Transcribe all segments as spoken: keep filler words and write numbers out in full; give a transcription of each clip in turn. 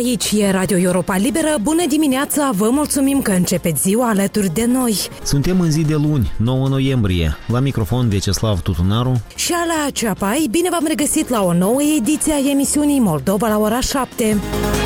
Aici e Radio Europa Liberă. Bună dimineața, vă mulțumim că începeți ziua alături de noi. Suntem în zi de luni, nouă noiembrie. La microfon Vyacheslav Tutunaru și Alea Ceapai. Bine v-am regăsit la o nouă ediție a emisiunii Moldova la ora șapte.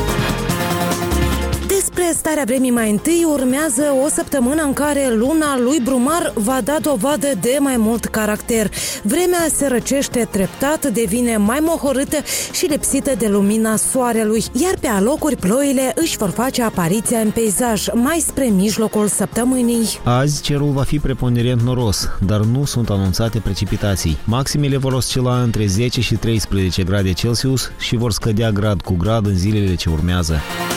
Despre starea vremii mai întâi urmează o săptămână în care luna lui Brumar va da dovadă de mai mult caracter. Vremea se răcește treptat, devine mai mohorâtă și lipsită de lumina soarelui, iar pe alocuri ploile își vor face apariția în peisaj, mai spre mijlocul săptămânii. Azi cerul va fi preponderent noros, dar nu sunt anunțate precipitații. Maximele vor oscila între zece și treisprezece grade Celsius și vor scădea grad cu grad în zilele ce urmează.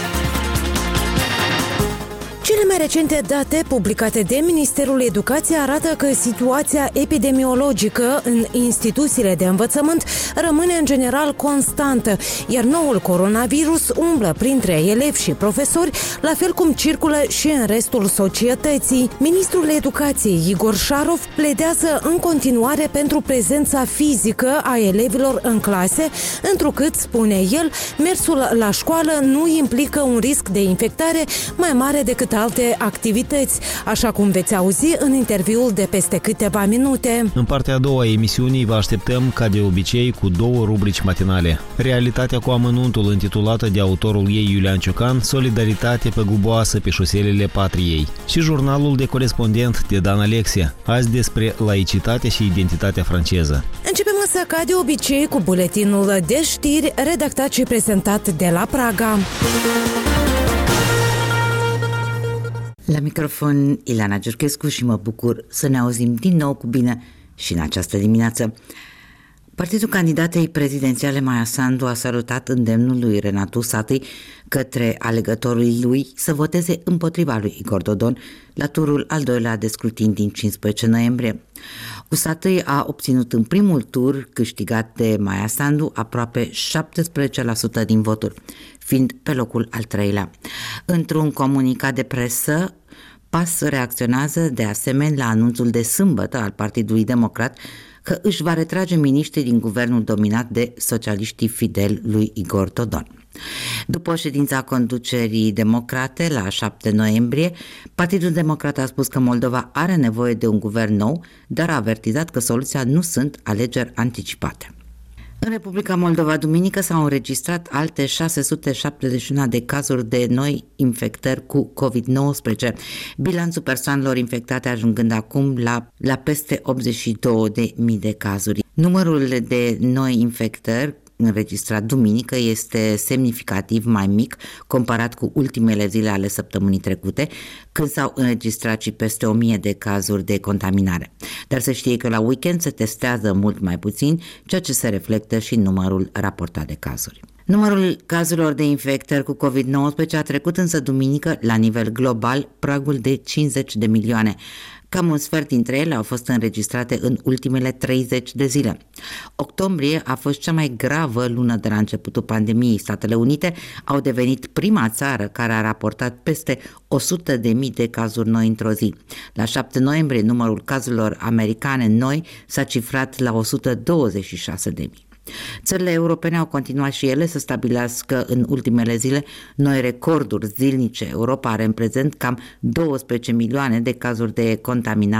Cele mai recente date publicate de Ministerul Educației arată că situația epidemiologică în instituțiile de învățământ rămâne în general constantă, iar noul coronavirus umblă printre elevi și profesori, la fel cum circulă și în restul societății. Ministrul Educației, Igor Șarov, pledează în continuare pentru prezența fizică a elevilor în clase, întrucât, spune el, mersul la școală nu implică un risc de infectare mai mare decât alte activități, așa cum veți auzi în interviul de peste câteva minute. În partea a doua a emisiunii vă așteptăm, ca de obicei, cu două rubrici matinale. Realitatea cu amănuntul, intitulată de autorul ei Iulian Ciocan, Solidaritate pe guboasă pe șoselele patriei, și jurnalul de corespondent de Dan Alexia, azi despre laicitate și identitatea franceză. Începem însă, ca de obicei, cu buletinul de știri redactat și prezentat de la Praga. La microfon Ileana Giurchescu și mă bucur să ne auzim din nou cu bine și în această dimineață. Partidul candidatei prezidențiale Maia Sandu a salutat îndemnul lui Renatu Usatăi către alegătorii lui să voteze împotriva lui Igor Dodon la turul al doilea de scrutin din cincisprezece noiembrie. Usatăi a obținut în primul tur, câștigat de Maia Sandu, aproape șaptesprezece la sută din voturi, fiind pe locul al treilea. Într-un comunicat de presă, P A S reacționează de asemenea la anunțul de sâmbătă al Partidului Democrat că își va retrage miniștrii din guvernul dominat de socialiștii fideli lui Igor Dodon. După ședința conducerii democrate la șapte noiembrie, Partidul Democrat a spus că Moldova are nevoie de un guvern nou, dar a avertizat că soluția nu sunt alegeri anticipate. În Republica Moldova, duminică, s-au înregistrat alte șase sute șaptezeci și unu de cazuri de noi infectări cu covid nouăsprezece, bilanțul persoanelor infectate ajungând acum la, la peste optzeci și două de mii de cazuri. Numărul de noi infectări înregistrat duminică este semnificativ mai mic comparat cu ultimele zile ale săptămânii trecute, când s-au înregistrat și peste o mie de cazuri de contaminare. Dar să știe că la weekend se testează mult mai puțin, ceea ce se reflectă și în numărul raportat de cazuri. Numărul cazurilor de infectări cu covid nouăsprezece a trecut însă duminică, la nivel global, pragul de cincizeci de milioane. Cam un sfert dintre ele au fost înregistrate în ultimele treizeci de zile. Octombrie a fost cea mai gravă lună de la începutul pandemiei. Statele Unite au devenit prima țară care a raportat peste o sută de mii de cazuri noi într-o zi. La șapte noiembrie, numărul cazurilor americane noi s-a cifrat la o sută douăzeci și șase de mii. Țările europene au continuat și ele să stabilească în ultimele zile noi recorduri zilnice. Europa are în prezent cam douăsprezece milioane de cazuri de contaminare